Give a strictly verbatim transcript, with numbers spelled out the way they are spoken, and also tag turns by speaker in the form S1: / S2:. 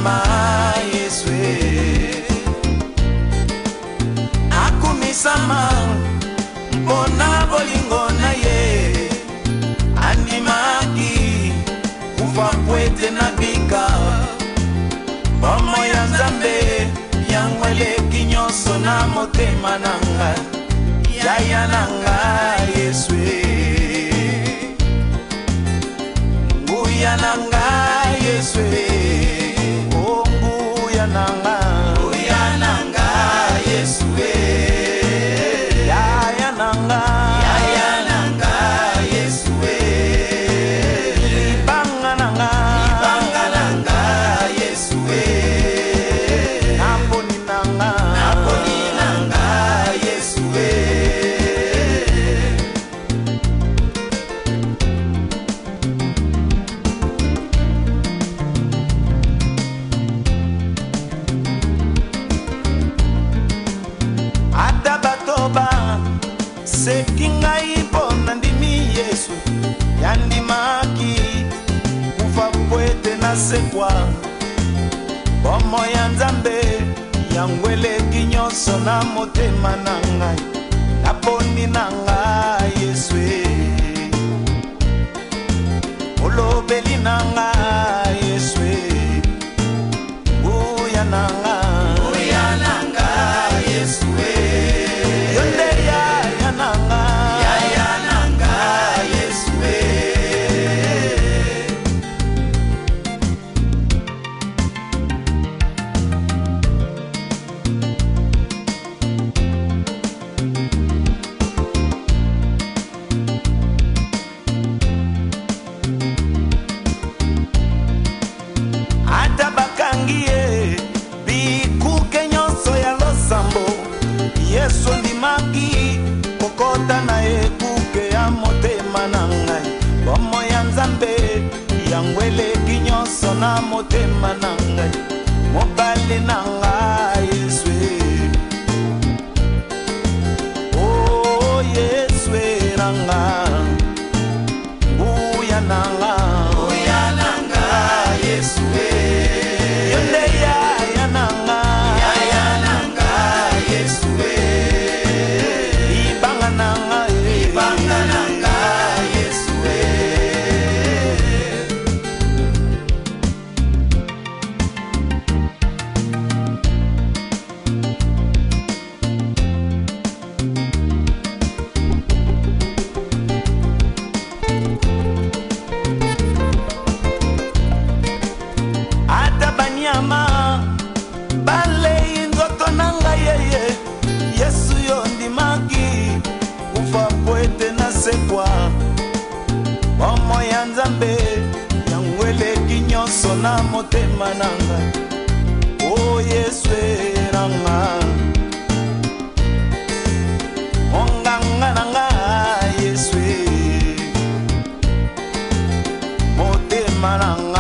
S1: pamba Yesu akumisama mpona bolingo na ye andimaki kufa pwete na bika bomo ya Nzambe yango eleki nyonso na motema nanga yaya nanga Yesu nguya nanga Yesu oh nguya nanga nguya nanga Yesu yaya nanga yaya nanga Yesu libanga nanga libanga nanga Yesu naponi nanga naponi nanga Yesu sekinga ipona ndimi Yesu yandimaki kufa pwete na sekwa bomo ya Nzambe yango eleki nyonso na motema na ngai naponi na ngai Yesu olobeli na ngai Yesu nguya na ngai nguya na ngai Yesu Yesu ndimaki kokota na ekuke ya motema na ngai bomo ya Nzambe yango eleki nyonso na motema na ngai mobali na ngai Yesu oh Yesu nanga nguya nanga nguya nanga Yesu yonde yaya nanga yaya nanga Yesu bale nzoto nanga yeye Yesu yondimaki kufa pwete na sekwa bomo ya Nzambe yango eleki nyonso na motema nanga o Yesu nanga onganga nanga Yesu motema nanga